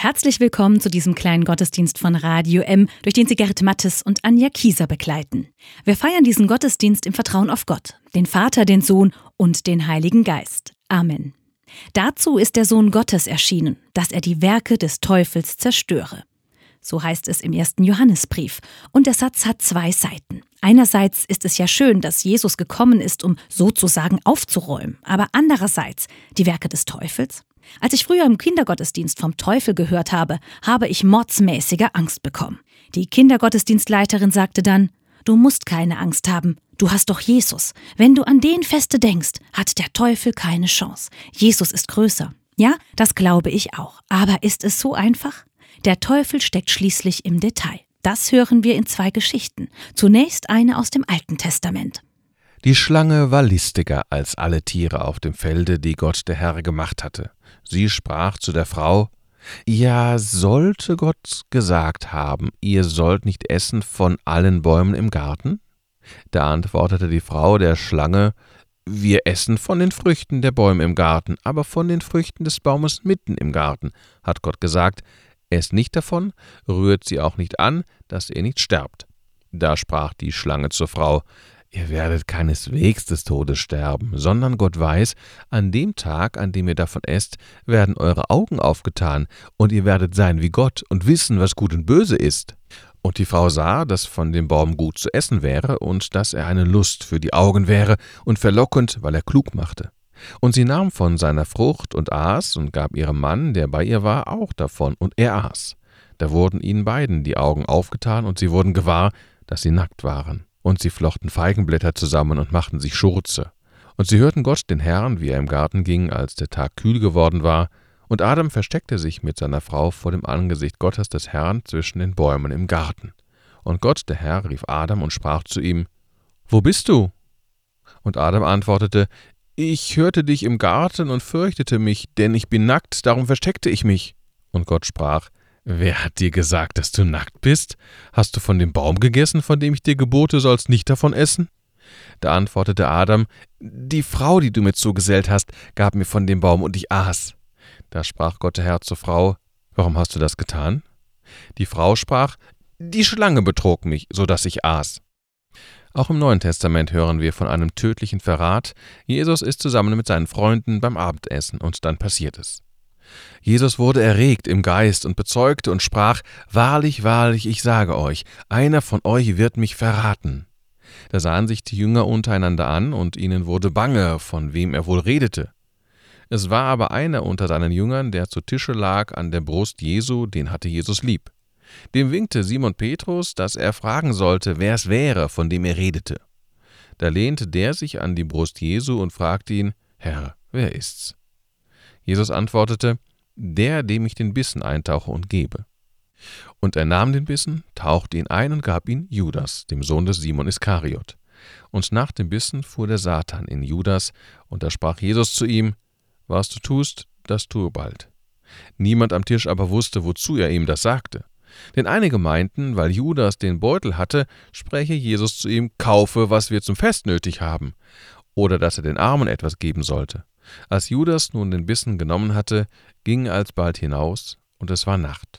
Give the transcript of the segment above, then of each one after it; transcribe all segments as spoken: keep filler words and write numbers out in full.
Herzlich willkommen zu diesem kleinen Gottesdienst von Radio M, durch den Sie Gerrit Mattes und Anja Kieser begleiten. Wir feiern diesen Gottesdienst im Vertrauen auf Gott, den Vater, den Sohn und den Heiligen Geist. Amen. Dazu ist der Sohn Gottes erschienen, dass er die Werke des Teufels zerstöre. So heißt es im ersten Johannesbrief. Und der Satz hat zwei Seiten. Einerseits ist es ja schön, dass Jesus gekommen ist, um sozusagen aufzuräumen. Aber andererseits die Werke des Teufels? Als ich früher im Kindergottesdienst vom Teufel gehört habe, habe ich mordsmäßige Angst bekommen. Die Kindergottesdienstleiterin sagte dann: Du musst keine Angst haben, du hast doch Jesus. Wenn du an den feste denkst, hat der Teufel keine Chance. Jesus ist größer. Ja, das glaube ich auch. Aber ist es so einfach? Der Teufel steckt schließlich im Detail. Das hören wir in zwei Geschichten. Zunächst eine aus dem Alten Testament. Die Schlange war listiger als alle Tiere auf dem Felde, die Gott der Herr gemacht hatte. Sie sprach zu der Frau: Ja, sollte Gott gesagt haben, ihr sollt nicht essen von allen Bäumen im Garten? Da antwortete die Frau der Schlange: Wir essen von den Früchten der Bäume im Garten, aber von den Früchten des Baumes mitten im Garten hat Gott gesagt: Esst nicht davon, rührt sie auch nicht an, dass ihr nicht sterbt. Da sprach die Schlange zur Frau: Ihr werdet keineswegs des Todes sterben, sondern Gott weiß, an dem Tag, an dem ihr davon esst, werden eure Augen aufgetan, und ihr werdet sein wie Gott und wissen, was gut und böse ist. Und die Frau sah, dass von dem Baum gut zu essen wäre und dass er eine Lust für die Augen wäre und verlockend, weil er klug machte. Und sie nahm von seiner Frucht und aß und gab ihrem Mann, der bei ihr war, auch davon, und er aß. Da wurden ihnen beiden die Augen aufgetan, und sie wurden gewahr, dass sie nackt waren. Und sie flochten Feigenblätter zusammen und machten sich Schurze. Und sie hörten Gott, den Herrn, wie er im Garten ging, als der Tag kühl geworden war. Und Adam versteckte sich mit seiner Frau vor dem Angesicht Gottes des Herrn zwischen den Bäumen im Garten. Und Gott, der Herr, rief Adam und sprach zu ihm: Wo bist du? Und Adam antwortete: Ich hörte dich im Garten und fürchtete mich, denn ich bin nackt, darum versteckte ich mich. Und Gott sprach: Wer hat dir gesagt, dass du nackt bist? Hast du von dem Baum gegessen, von dem ich dir gebot, du sollst nicht davon essen? Da antwortete Adam: Die Frau, die du mir zugesellt hast, gab mir von dem Baum, und ich aß. Da sprach Gott der Herr zur Frau: Warum hast du das getan? Die Frau sprach: Die Schlange betrog mich, so dass ich aß. Auch im Neuen Testament hören wir von einem tödlichen Verrat. Jesus ist zusammen mit seinen Freunden beim Abendessen, und dann passiert es. Jesus wurde erregt im Geist und bezeugte und sprach: Wahrlich, wahrlich, ich sage euch, einer von euch wird mich verraten. Da sahen sich die Jünger untereinander an, und ihnen wurde bange, von wem er wohl redete. Es war aber einer unter seinen Jüngern, der zu Tische lag an der Brust Jesu, den hatte Jesus lieb. Dem winkte Simon Petrus, dass er fragen sollte, wer es wäre, von dem er redete. Da lehnte der sich an die Brust Jesu und fragte ihn: Herr, wer ist's? Jesus antwortete: Der, dem ich den Bissen eintauche und gebe. Und er nahm den Bissen, tauchte ihn ein und gab ihn Judas, dem Sohn des Simon Iskariot. Und nach dem Bissen fuhr der Satan in Judas, und da sprach Jesus zu ihm: Was du tust, das tue bald. Niemand am Tisch aber wusste, wozu er ihm das sagte. Denn einige meinten, weil Judas den Beutel hatte, spräche Jesus zu ihm: Kaufe, was wir zum Fest nötig haben, oder dass er den Armen etwas geben sollte. Als Judas nun den Bissen genommen hatte, ging er alsbald hinaus, und es war Nacht.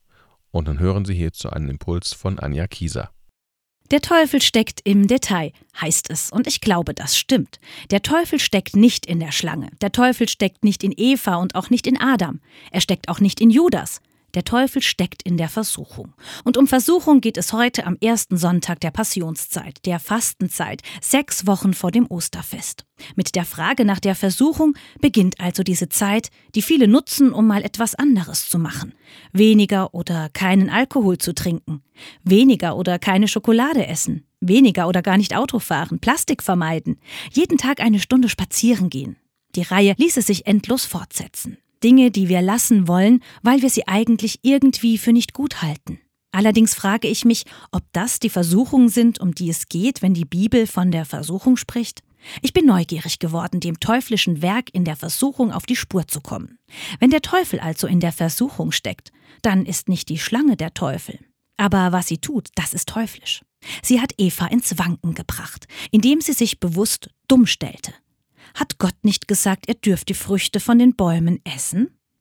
Und nun hören Sie hierzu einen Impuls von Anja Kieser. Der Teufel steckt im Detail, heißt es, und ich glaube, das stimmt. Der Teufel steckt nicht in der Schlange. Der Teufel steckt nicht in Eva und auch nicht in Adam. Er steckt auch nicht in Judas. Der Teufel steckt in der Versuchung. Und um Versuchung geht es heute am ersten Sonntag der Passionszeit, der Fastenzeit, sechs Wochen vor dem Osterfest. Mit der Frage nach der Versuchung beginnt also diese Zeit, die viele nutzen, um mal etwas anderes zu machen. Weniger oder keinen Alkohol zu trinken. Weniger oder keine Schokolade essen. Weniger oder gar nicht Auto fahren. Plastik vermeiden. Jeden Tag eine Stunde spazieren gehen. Die Reihe ließe sich endlos fortsetzen. Dinge, die wir lassen wollen, weil wir sie eigentlich irgendwie für nicht gut halten. Allerdings frage ich mich, ob das die Versuchungen sind, um die es geht, wenn die Bibel von der Versuchung spricht. Ich bin neugierig geworden, dem teuflischen Werk in der Versuchung auf die Spur zu kommen. Wenn der Teufel also in der Versuchung steckt, dann ist nicht die Schlange der Teufel. Aber was sie tut, das ist teuflisch. Sie hat Eva ins Wanken gebracht, indem sie sich bewusst dumm stellte. Hat Gott nicht gesagt, er dürft die Früchte von den Bäumen essen?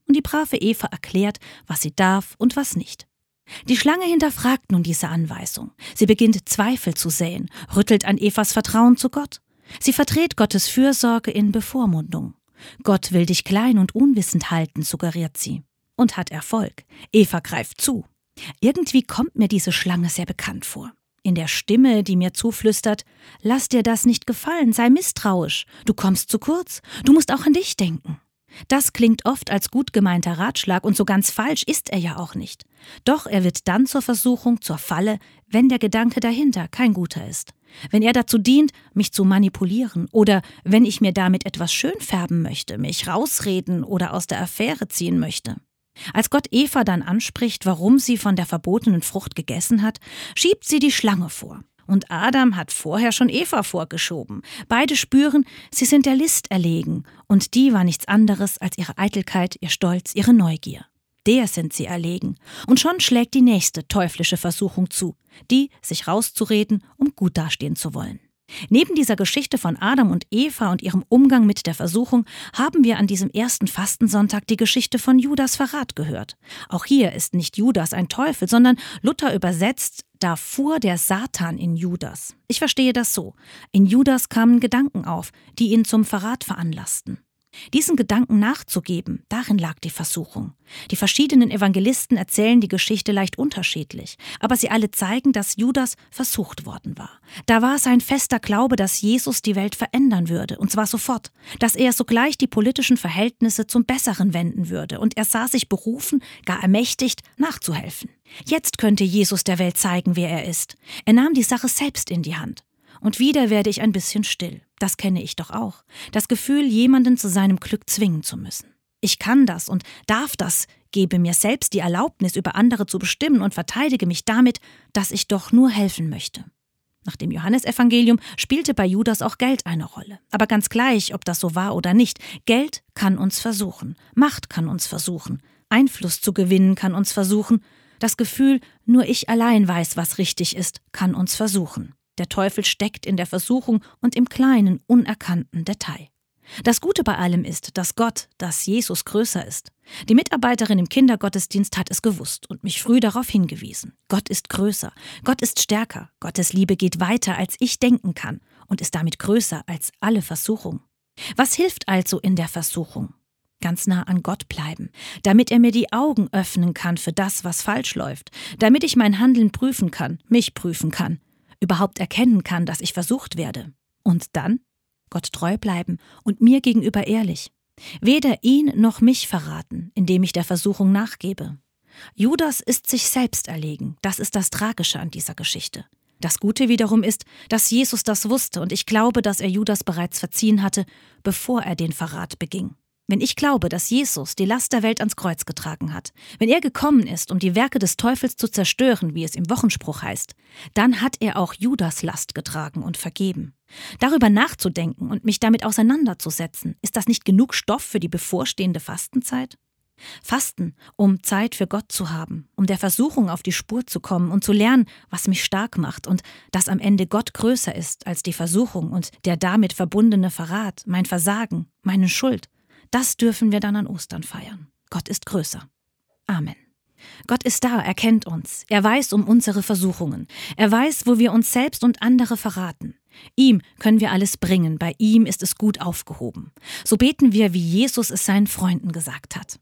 Und die brave Eva erklärt, was sie darf und was nicht. Die Schlange hinterfragt nun diese Anweisung. Sie beginnt Zweifel zu säen, rüttelt an Evas Vertrauen zu Gott. Sie verdreht Gottes Fürsorge in Bevormundung. Gott will dich klein und unwissend halten, suggeriert sie. Und hat Erfolg. Eva greift zu. Irgendwie kommt mir diese Schlange sehr bekannt vor. In der Stimme, die mir zuflüstert: Lass dir das nicht gefallen, sei misstrauisch. Du kommst zu kurz, du musst auch an dich denken. Das klingt oft als gut gemeinter Ratschlag und so ganz falsch ist er ja auch nicht. Doch er wird dann zur Versuchung, zur Falle, wenn der Gedanke dahinter kein guter ist. Wenn er dazu dient, mich zu manipulieren oder wenn ich mir damit etwas schön färben möchte, mich rausreden oder aus der Affäre ziehen möchte. Als Gott Eva dann anspricht, warum sie von der verbotenen Frucht gegessen hat, schiebt sie die Schlange vor. Und Adam hat vorher schon Eva vorgeschoben. Beide spüren, sie sind der List erlegen. Und die war nichts anderes als ihre Eitelkeit, ihr Stolz, ihre Neugier. Der sind sie erlegen. Und schon schlägt die nächste teuflische Versuchung zu, die, sich rauszureden, um gut dastehen zu wollen. Neben dieser Geschichte von Adam und Eva und ihrem Umgang mit der Versuchung haben wir an diesem ersten Fastensonntag die Geschichte von Judas Verrat gehört. Auch hier ist nicht Judas ein Teufel, sondern Luther übersetzt: Da fuhr der Satan in Judas. Ich verstehe das so. In Judas kamen Gedanken auf, die ihn zum Verrat veranlassten. Diesen Gedanken nachzugeben, darin lag die Versuchung. Die verschiedenen Evangelisten erzählen die Geschichte leicht unterschiedlich, aber sie alle zeigen, dass Judas versucht worden war. Da war sein fester Glaube, dass Jesus die Welt verändern würde, und zwar sofort, dass er sogleich die politischen Verhältnisse zum Besseren wenden würde, und er sah sich berufen, gar ermächtigt, nachzuhelfen. Jetzt könnte Jesus der Welt zeigen, wer er ist. Er nahm die Sache selbst in die Hand. Und wieder werde ich ein bisschen still. Das kenne ich doch auch. Das Gefühl, jemanden zu seinem Glück zwingen zu müssen. Ich kann das und darf das, gebe mir selbst die Erlaubnis, über andere zu bestimmen und verteidige mich damit, dass ich doch nur helfen möchte. Nach dem Johannesevangelium spielte bei Judas auch Geld eine Rolle. Aber ganz gleich, ob das so war oder nicht, Geld kann uns versuchen, Macht kann uns versuchen, Einfluss zu gewinnen kann uns versuchen, das Gefühl, nur ich allein weiß, was richtig ist, kann uns versuchen. Der Teufel steckt in der Versuchung und im kleinen, unerkannten Detail. Das Gute bei allem ist, dass Gott, dass Jesus größer ist. Die Mitarbeiterin im Kindergottesdienst hat es gewusst und mich früh darauf hingewiesen. Gott ist größer, Gott ist stärker, Gottes Liebe geht weiter, als ich denken kann und ist damit größer als alle Versuchung. Was hilft also in der Versuchung? Ganz nah an Gott bleiben, damit er mir die Augen öffnen kann für das, was falsch läuft, damit ich mein Handeln prüfen kann, mich prüfen kann, überhaupt erkennen kann, dass ich versucht werde. Und dann Gott treu bleiben und mir gegenüber ehrlich. Weder ihn noch mich verraten, indem ich der Versuchung nachgebe. Judas ist sich selbst erlegen. Das ist das Tragische an dieser Geschichte. Das Gute wiederum ist, dass Jesus das wusste und ich glaube, dass er Judas bereits verziehen hatte, bevor er den Verrat beging. Wenn ich glaube, dass Jesus die Last der Welt ans Kreuz getragen hat, wenn er gekommen ist, um die Werke des Teufels zu zerstören, wie es im Wochenspruch heißt, dann hat er auch Judas Last getragen und vergeben. Darüber nachzudenken und mich damit auseinanderzusetzen, ist das nicht genug Stoff für die bevorstehende Fastenzeit? Fasten, um Zeit für Gott zu haben, um der Versuchung auf die Spur zu kommen und zu lernen, was mich stark macht und dass am Ende Gott größer ist als die Versuchung und der damit verbundene Verrat, mein Versagen, meine Schuld. Das dürfen wir dann an Ostern feiern. Gott ist größer. Amen. Gott ist da, er kennt uns. Er weiß um unsere Versuchungen. Er weiß, wo wir uns selbst und andere verraten. Ihm können wir alles bringen, bei ihm ist es gut aufgehoben. So beten wir, wie Jesus es seinen Freunden gesagt hat.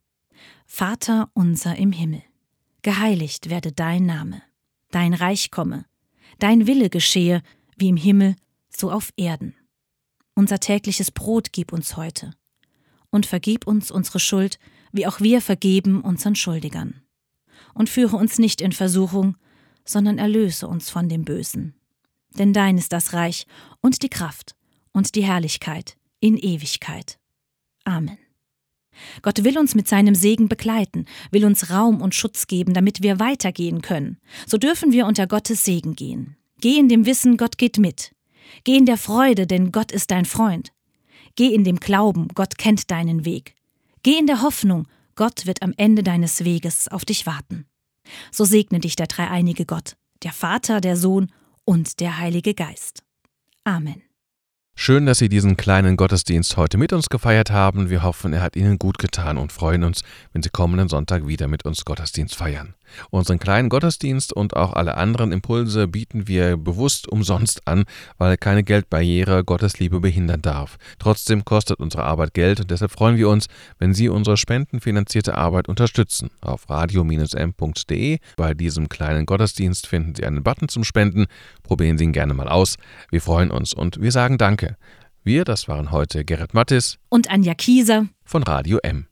Vater unser im Himmel, geheiligt werde dein Name, dein Reich komme, dein Wille geschehe, wie im Himmel, so auf Erden. Unser tägliches Brot gib uns heute. Und vergib uns unsere Schuld, wie auch wir vergeben unseren Schuldigern. Und führe uns nicht in Versuchung, sondern erlöse uns von dem Bösen. Denn dein ist das Reich und die Kraft und die Herrlichkeit in Ewigkeit. Amen. Gott will uns mit seinem Segen begleiten, will uns Raum und Schutz geben, damit wir weitergehen können. So dürfen wir unter Gottes Segen gehen. Geh in dem Wissen, Gott geht mit. Geh in der Freude, denn Gott ist dein Freund. Geh in dem Glauben, Gott kennt deinen Weg. Geh in der Hoffnung, Gott wird am Ende deines Weges auf dich warten. So segne dich der dreieinige Gott, der Vater, der Sohn und der Heilige Geist. Amen. Schön, dass Sie diesen kleinen Gottesdienst heute mit uns gefeiert haben. Wir hoffen, er hat Ihnen gut getan und freuen uns, wenn Sie kommenden Sonntag wieder mit uns Gottesdienst feiern. Unseren kleinen Gottesdienst und auch alle anderen Impulse bieten wir bewusst umsonst an, weil keine Geldbarriere Gottes Liebe behindern darf. Trotzdem kostet unsere Arbeit Geld und deshalb freuen wir uns, wenn Sie unsere spendenfinanzierte Arbeit unterstützen. Auf radio Bindestrich m punkt de bei diesem kleinen Gottesdienst finden Sie einen Button zum Spenden. Probieren Sie ihn gerne mal aus. Wir freuen uns und wir sagen Danke. Wir, das waren heute Gerrit Mattis und Anja Kieser von Radio M.